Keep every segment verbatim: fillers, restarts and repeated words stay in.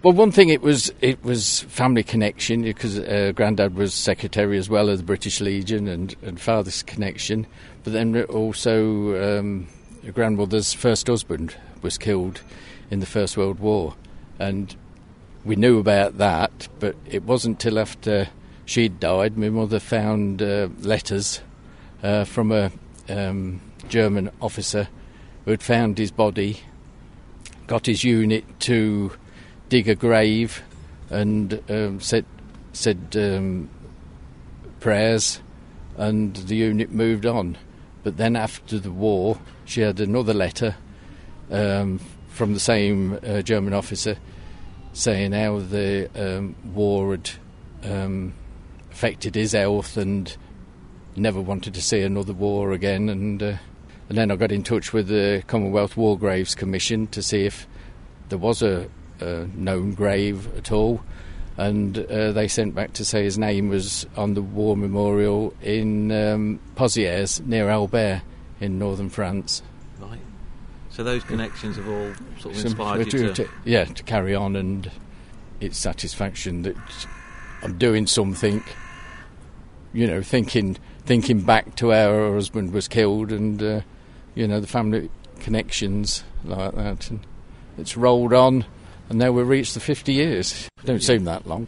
Well, one thing, it was it was family connection, because uh, Grandad was secretary as well of the British Legion, and, and father's connection. But then also um, grandmother's first husband was killed in the First World War. And we knew about that, but it wasn't till after she'd died my mother found uh, letters uh, from a um, German officer who had found his body, got his unit to dig a grave and um, said said um, prayers, and the unit moved on. But then after the war, she had another letter um, from the same uh, German officer saying how the um, war had um, affected his health and never wanted to see another war again. And, uh, and then I got in touch with the Commonwealth War Graves Commission to see if there was a Uh, known grave at all, and uh, they sent back to say his name was on the war memorial in um, Pozières near Albert in northern France. Right. So those connections have all sort of inspired to, you to... to... Yeah, to carry on, and it's satisfaction that I'm doing something, you know, thinking thinking back to how her husband was killed, and, uh, you know, the family connections like that. And it's rolled on. And now we've reached the fifty years. Don't seem that long.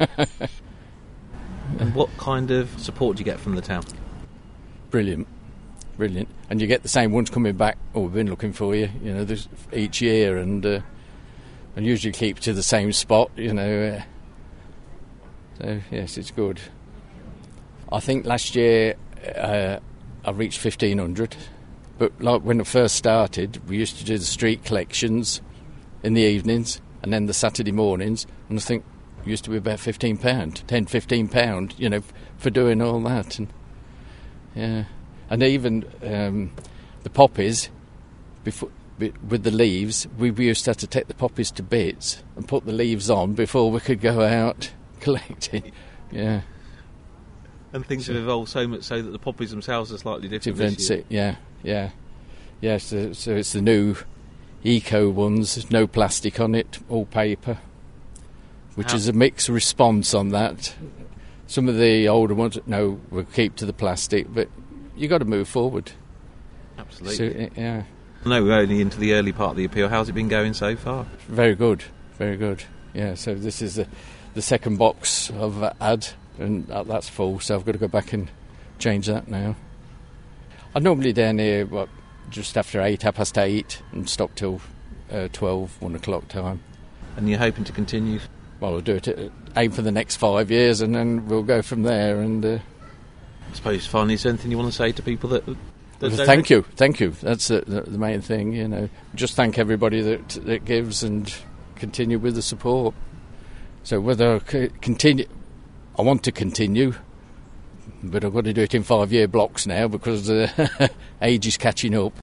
And what kind of support do you get from the town? Brilliant, brilliant. And you get the same ones coming back. Oh, we've been looking for you. You know, there's each year, and uh, and usually keep to the same spot. You know, uh, so yes, it's good. I think last year uh, I reached fifteen hundred. But like when I first started, we used to do the street collections in the evenings and then the Saturday mornings, and I think it used to be about fifteen pounds, ten, fifteen pounds, you know, for doing all that. And yeah, and even um, the poppies, before, with the leaves, we used to have to take the poppies to bits and put the leaves on before we could go out collecting. Yeah. And things so, have evolved so much so that the poppies themselves are slightly different this year. It, yeah, yeah. Yeah, so, so it's the new eco ones, there's no plastic on it, all paper, which How? is a mixed response on that. Some of the older ones, no, we'll keep to the plastic, but you've got to move forward. Absolutely. So, yeah. No, we're only into the early part of the appeal. How's it been going so far? Very good, very good. Yeah, so this is the, the second box I've had, and that's full, so I've got to go back and change that now. I'm normally down here, what, just after eight, half past eight, and stop till uh, twelve, one o'clock time. And you're hoping to continue? Well, we'll do it, at, aim for the next five years, and then we'll go from there. And uh, I suppose finally, is there anything you want to say to people that? that well, thank you, thank you. That's the, the, the main thing, you know. Just thank everybody that that gives, and continue with the support. So whether I c- continue, I want to continue. But I've got to do it in five-year blocks now because uh, age is catching up.